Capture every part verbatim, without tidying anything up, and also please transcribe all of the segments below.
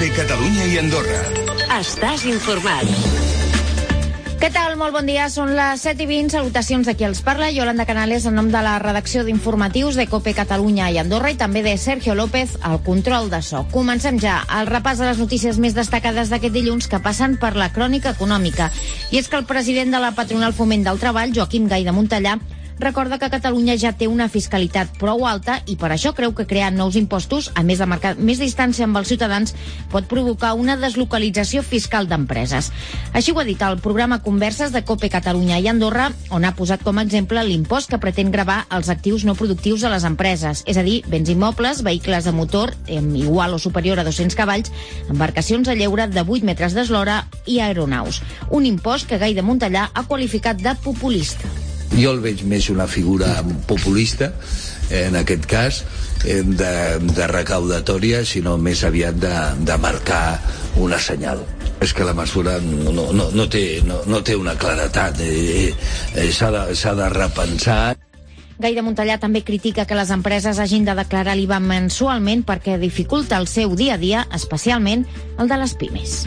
COPE Catalunya i Andorra. Estàs informat. Què tal? Molt bon dia. Són les set i vint. Salutacions de qui els parla. Yolanda Canales, en nom de la redacció d'informatius de COPE Catalunya i Andorra i també de Sergio López, al control de so. Comencem ja el repàs de les notícies més destacades d'aquest dilluns que passen per la crònica econòmica. I és que el president de la patronal Foment del Treball, Joaquim Gay de Montellà, recorda que Catalunya ja té una fiscalitat prou alta i per això creu que crear nous impostos, a més de marcar més distància amb els ciutadans, pot provocar una deslocalització fiscal d'empreses. Així ho ha dit al programa Converses de COPE Catalunya i Andorra, on ha posat com a exemple l'impost que pretén gravar els actius no productius de les empreses, és a dir, béns immobles, vehicles de motor amb igual o superior a dos-cents cavalls, embarcacions a lleure de vuit metres d'eslora i aeronaus. Un impost que Gay de Montellà ha qualificat de populista. Jo el veig més una figura populista, en aquest cas, de, de recaudatòria, sinó més aviat de, de marcar una senyal. És que la mesura no, no, no, té, no, no té una claretat, eh, eh, s'ha de, s'ha de repensar. Gay de Montellà també critica que les empreses hagin de declarar l'I V A mensualment perquè dificulta el seu dia a dia, especialment el de les pimes.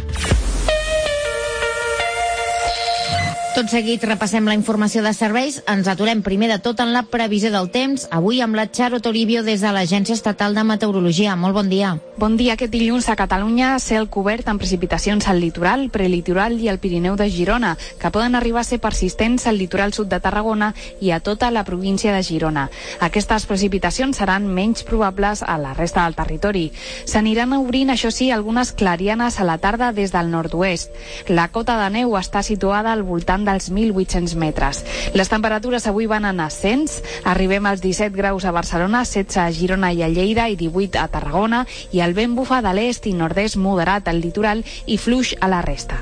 Tot seguit repassem la informació de serveis. Ens aturem primer de tot en la previsió del temps. Avui amb la Charo Toribio des de l'Agència Estatal de Meteorologia. Molt bon dia. Bon dia. Aquest dilluns a Catalunya, cel cobert amb precipitacions al litoral, prelitoral i al Pirineu de Girona, que poden arribar a ser persistents al litoral sud de Tarragona i a tota la província de Girona. Aquestes precipitacions seran menys probables a la resta del territori. S'aniran obrint, això sí, algunes clarianes a la tarda des del nord-oest. La cota de neu està situada al voltant dels mil vuit-cents metres. Les temperatures avui van en ascens. Arribem als disset graus a Barcelona, setze a Girona i a Lleida i divuit a Tarragona, i el vent bufa de l'est i nord-est moderat al litoral i fluix a la resta.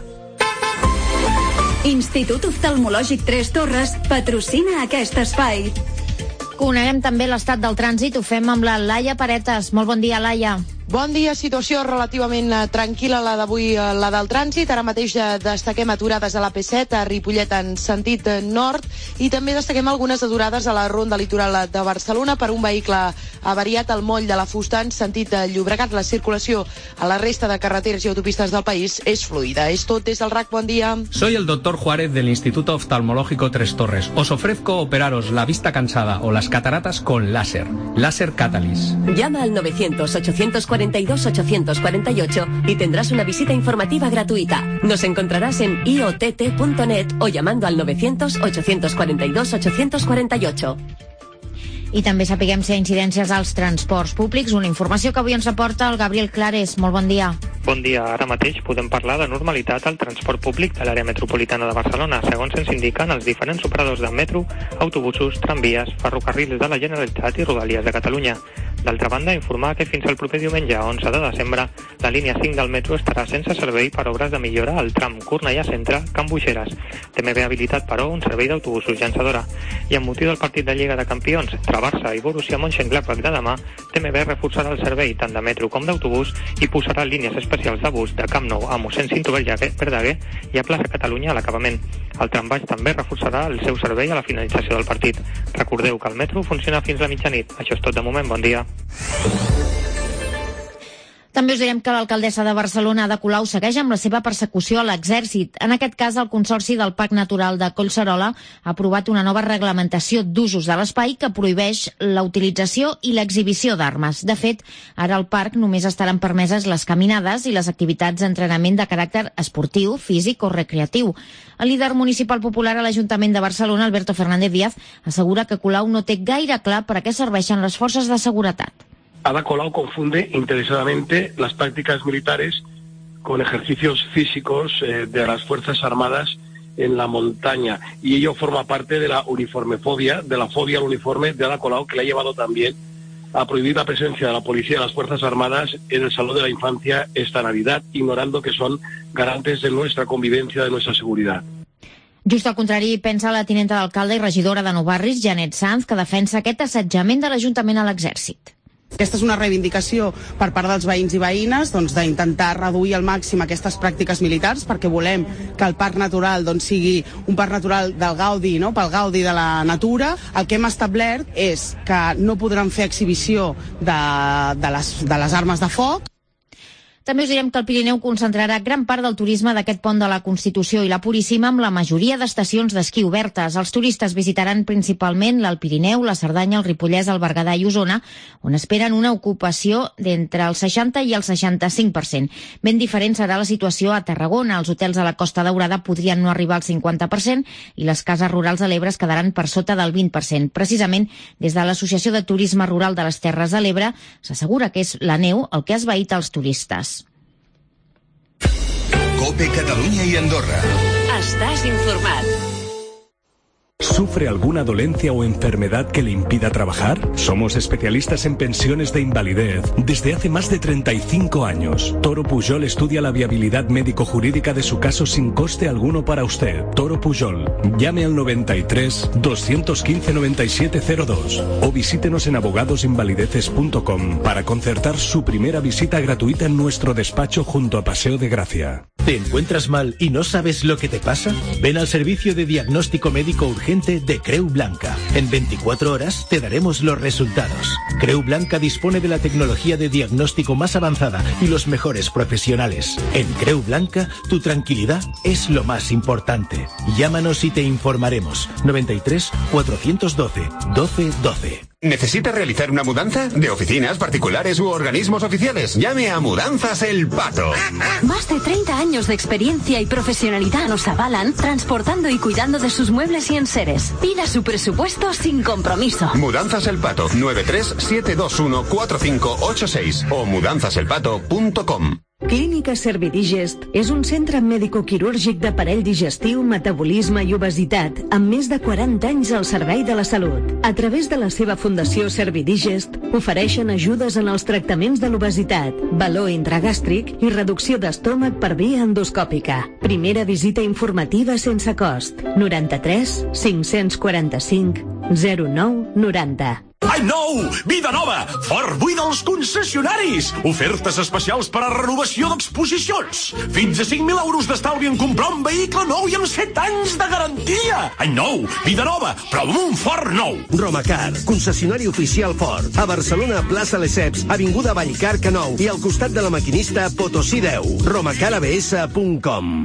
Institut Oftalmològic Tres Torres patrocina aquest espai. Coneguem també l'estat del trànsit. Ho fem amb la Laia Paretes. Molt bon dia, Laia. Bon dia, situació relativament eh, tranquil·la, la d'avui, eh, la del trànsit. Ara mateix eh, destaquem aturades a l'A P set, a Ripollet en sentit eh, nord, i també destaquem algunes aturades a la ronda litoral de Barcelona per un vehicle avariat al moll de la Fusta en sentit eh, Llobregat. La circulació a la resta de carreteres i autopistes del país és fluida. És tot des del R A C, bon dia. Soy el doctor Juárez del Instituto Oftalmológico Tres Torres. Os ofrezco operaros la vista cansada o las cataratas con láser. Láser Catalyst. Llama al novecientos, ochocientos cuarenta y dos, ochocientos cuarenta y ocho y tendrás una visita informativa gratuita. Nos encontrarás en i o t t punto net o llamando al novecientos, ochocientos cuarenta y dos, ochocientos cuarenta y ocho. I també sapiguem si hi ha incidències als transports públics, una informació que avui ens aporta el Gabriel Clares. Molt bon dia. Bon dia. Ara mateix podem parlar de normalitat al transport públic de l'àrea metropolitana de Barcelona, segons ens indiquen els diferents operadors de metro, autobusos, tramvies, ferrocarrils de la Generalitat i Rodalies de Catalunya. D'altra banda, informar que fins al proper diumenge onze de desembre la línia cinc del metro estarà sense servei per obres de millora al tram Cornellà Centre, Can Buixeres. També ve habilitat, però, un servei d'autobusos llançadora. I amb motiu del partit de Lliga de Campions entre Barça i Borussia Mönchengladbach de demà, T M B reforçarà el servei tant de metro com d'autobús i posarà línies especials de bus de Camp Nou a mossèn Cinto Verdaguer i a Plaça Catalunya a l'acabament. El trambaix també reforçarà el seu servei a la finalització del partit. Recordeu que el metro funciona fins a mitjanit. Això és tot de moment. Bon dia. També us direm que l'alcaldessa de Barcelona, Ada Colau, segueix amb la seva persecució a l'exèrcit. En aquest cas, el Consorci del Parc Natural de Collserola ha aprovat una nova reglamentació d'usos de l'espai que prohibeix la utilització i l'exhibició d'armes. De fet, ara al parc només estaran permeses les caminades i les activitats d'entrenament de caràcter esportiu, físic o recreatiu. El líder municipal popular a l'Ajuntament de Barcelona, Alberto Fernández Díaz, assegura que Colau no té gaire clar per a què serveixen les forces de seguretat. Ada Colau confunde interesadamente las prácticas militares con ejercicios físicos eh, de las Fuerzas Armadas en la montaña, y ello forma parte de la uniformefobia, de la fobia al uniforme de Ada Colau, que le ha llevado también a prohibir la presencia de la policía de las Fuerzas Armadas en el Salón de la Infancia esta Navidad, ignorando que son garantes de nuestra convivencia, de nuestra seguridad. Just al contrari, pensa la tinenta d'alcalde i regidora de Nou Barris, Janet Sanz, que defensa aquest assetjament de l'Ajuntament a l'exèrcit. Aquesta és una reivindicació per part dels veïns i veïnes, doncs, d'intentar reduir al màxim aquestes pràctiques militars, perquè volem que el parc natural doncs, sigui un parc natural del gaudi, no? Pel gaudi de la natura. El que hem establert és que no podran fer exhibició de, de, les, de les armes de foc. També us direm que el Pirineu concentrarà gran part del turisme d'aquest pont de la Constitució i la Puríssima, amb la majoria d'estacions d'esquí obertes. Els turistes visitaran principalment l'Alt Pirineu, la Cerdanya, el Ripollès, el Berguedà i Osona, on esperen una ocupació d'entre el seixanta i el seixanta-cinc per cent. Ben diferent serà la situació a Tarragona. Els hotels a la Costa Daurada podrien no arribar al cinquanta per cent i les cases rurals de l'Ebre es quedaran per sota del vint per cent. Precisament, des de l'Associació de Turisme Rural de les Terres de l'Ebre s'assegura que és la neu el que ha esvaït els turistes. COPE Catalunya y Andorra. Estás informat. ¿Sufre alguna dolencia o enfermedad que le impida trabajar? Somos especialistas en pensiones de invalidez desde hace más de treinta y cinco años. Toro Pujol estudia la viabilidad médico-jurídica de su caso sin coste alguno para usted. Toro Pujol. Llame al noventa y tres, doscientos quince, noventa y siete cero dos o visítenos en abogados invalideces punto com para concertar su primera visita gratuita en nuestro despacho junto a Paseo de Gracia. ¿Te encuentras mal y no sabes lo que te pasa? Ven al servicio de diagnóstico médico urgente de Creu Blanca. En veinticuatro horas te daremos los resultados. Creu Blanca dispone de la tecnología de diagnóstico más avanzada y los mejores profesionales. En Creu Blanca, tu tranquilidad es lo más importante. Llámanos y te informaremos. noventa y tres, cuatrocientos doce, doce doce. ¿Necesita realizar una mudanza? ¿De oficinas, particulares u organismos oficiales? Llame a Mudanzas El Pato. Más de treinta años de experiencia y profesionalidad nos avalan transportando y cuidando de sus muebles y enseres. Pida su presupuesto sin compromiso. Mudanzas El Pato, nueve tres, siete dos uno, cuatro cinco ocho seis o mudanzas el pato punto com. Clínica Servidigest és un centre mèdico-quirúrgic d'aparell digestiu, metabolisme i obesitat, amb més de quaranta anys al servei de la salut. A través de la seva fundació Servidigest, ofereixen ajudes en els tractaments de l'obesitat, valor intragàstric i reducció d'estómac per via endoscòpica. Primera visita informativa sense cost. noranta-tres, cinc-cents quaranta-cinc, zero nou noranta. Ai, nou! Vida nova! Fort buit dels concessionaris! Ofertes especials per a renovació d'exposicions! Fins a cinc mil euros d'estalvi en comprar un vehicle nou i amb set anys de garantia! Ai, nou! Vida nova! Però amb un Ford nou! Romacar, concessionari oficial Ford. A Barcelona, plaça Lesseps, avinguda Vallcarca nou i al costat de la maquinista Potosí deu. romacar a b s punt com.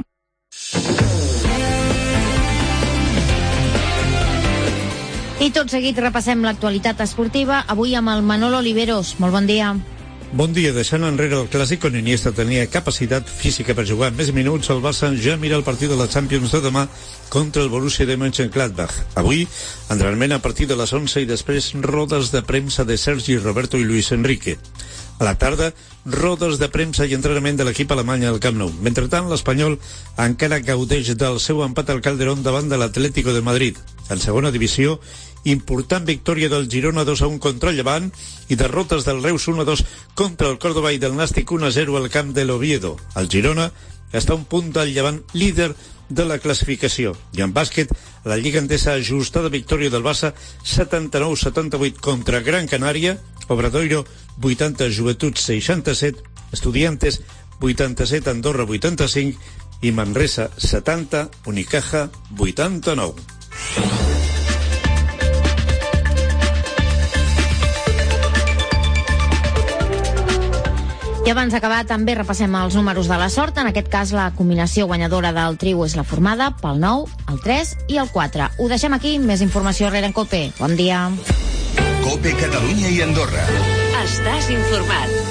I tot seguit repassem l'actualitat esportiva, avui amb el Manolo Oliveros. Molt bon dia. Bon dia. Deixant enrere el clàssic on Iniesta tenia capacitat física per jugar més minuts, el Barça ja mira el partit de la Champions de demà contra el Borussia de Mönchengladbach. Avui, entrenament a partir de les onze i després rodes de premsa de Sergi Roberto i Luis Enrique. A la tarda, rodes de premsa i entrenament de l'equip alemany al Camp Nou. Mentrestant, l'Espanyol encara gaudeix del seu empat al Calderón davant de l'Atlético de Madrid. En segona divisió, important victòria del Girona dos a un contra el Llevant i derrotes del Reus un a dos contra el Córdoba i del Nàstic un a zero al camp de l'Oviedo. El Girona està a un punt del Llevant, líder de la classificació. I en bàsquet, la Lliga Endesa ajustada victòria del Barça setanta-nou setanta-vuit contra Gran Canària, Obradoiro vuitanta, Joventut seixanta-set, Estudiantes vuitanta-set, Andorra vuitanta-cinc i Manresa setanta, Unicaja vuitanta-nou. I abans d'acabar també repassem els números de la sort. En aquest cas la combinació guanyadora del trio és la formada pel nou, el tres i el quatre. Ho deixem aquí, més informació rere en COPE. Bon dia. COPE Catalunya i Andorra. Estàs informat.